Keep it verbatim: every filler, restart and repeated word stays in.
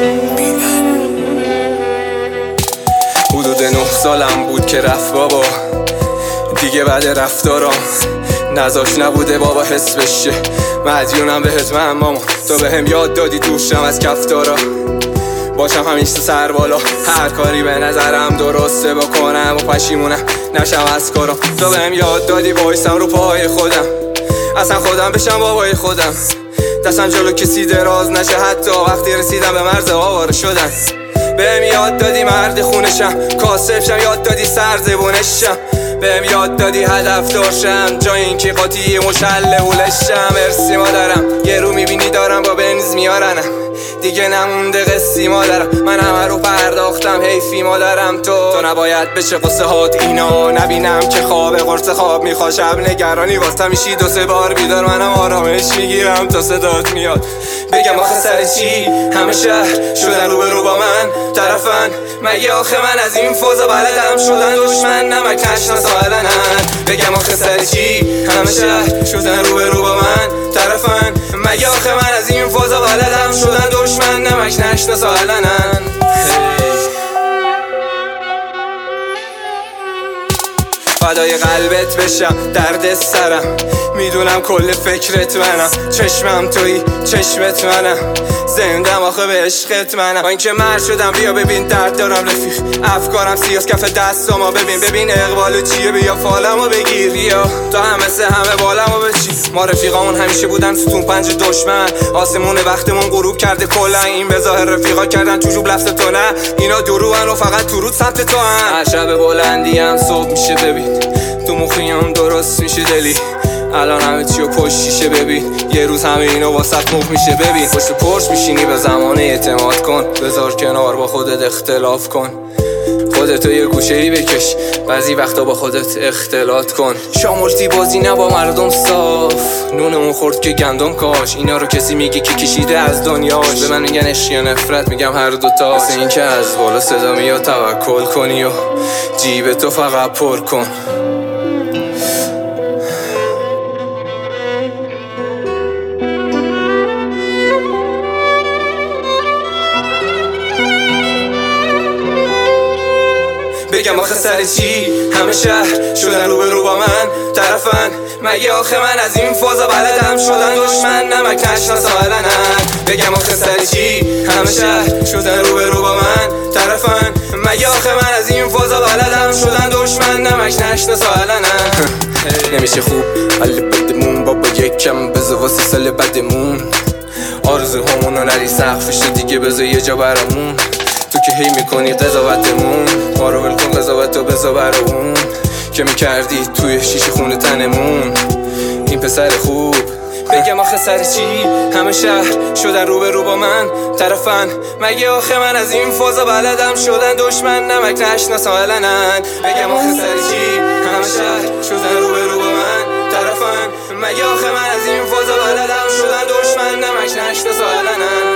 حدود نه سالم بود که رفت بابا دیگه بعد رفتارم نذاش نبوده بابا حس بشه مدیونم بهت من ماما تو بهم یاد دادی دوشم از کفتارا باشم همیشه سر بالا هر کاری به نظرم درسته بکنم و پشیمونم نشم از کارم تو بهم یاد دادی وایسم رو پای خودم اصلا خودم بشم بابای خودم دستم جلو کسی دراز نشه حتی وقتی رسیدم به مرز آواره شدن بهم یاد دادی مرد خونشم کاسبشم یاد دادی سرزبونشم بهم یاد دادی هدف داشتم جای این که قاطی مشله هولشم مرسی مادرم یه رو میبینی دارم با بنز میارنم دیگه نمونده قصی مادرم من همه رو پرداختم حیفی مادرم تو تو نباید بشه قصه هات اینا نبینم که خواب قرص خواب میخوا شب نگرانی واسه میشی دو سه بار بیدار منم آرامش میگیرم تا صدات میاد بگم آخه سر چی همه شهر شدن رو به رو با من طرفن مگه آخه من از این فوزا بلدم شدن دشمن نمک نشناسالنن بگم آخه سر چی همه شهر شدن رو به رو با من طرفن مگه آخه من از این فوزا بلدم شدن دشمن نمک نشناسالنن فدای قلبت بشم درد سرم میدونم کل فکرت منم چشمم تویی چشمت منم زندم آخه به عشقت منم با اینکه مرد شدم بیا ببین درد دارم رفیق افکارم سیاس کف دستامو ببین ببین اقبالو چیه بیا فالمو بگیر بیا تا همه سه همه بالمو بچی ما رفیقامون همیشه بودن ستون پنج دشمن آسمون وقتمون غروب کرده کلا این به ظاهر رفیقا کردن چوجوب لفت تو نه اینا دروان و فقط تو رود سمت تو هم هر شب بلندی هم صبح میشه ببین تو مخیم درست میشه دلی الان همه چیو پشت شیشه ببین یه روز همه اینو واسط مخ میشه ببین پشت پرش میشینی به زمان اعتماد کن بذار کنار با خودت اختلاف کن خودتو یه گوشه ای بکش بعضی وقتا با خودت اختلاط کن شامرتی بازی نه با مردم صاف نونمون خورد که گندم کاش اینا رو کسی میگه که کشیده از دنیاش به من میگن عشق یا نفرت میگم هر دوتا مثل این که از بالا صدا میاد توکل کنی و جیبتو فقط پر کن بگم آخه سر چی همه شهر شدن رو به رو با من طرفن مگه آخه من از این فازا بلدم شدن دشمن نمک نشناسالنن بگم آخه سر چی همه شهر شدن رو به رو با من طرفن مگه آخه من از این فازا بلدم شدن دشمن نمک نشناسالنن نمیشه خوب حال بدمون بابا یکم بذار واسه سال بدمون آرزوهامونو نری سقفش دیگه بذار یه جا برامون تو که هی میکنی قضاوتمون ما رو ول کن قضاوتو بذار برامون که میکردی توی شیشه خونه تنمون این پسر خوب بگم آخه سر چی همه شهر شدن رو به رو با من طرفن مگه آخه من از این فازا بلدم شدن دشمن نمک نشناسالنن بگم آخه سر چی همه شهر شدن رو به رو با من طرفن مگه آخه من از این فازا بلدم شدن دشمن نمک نشناسالنن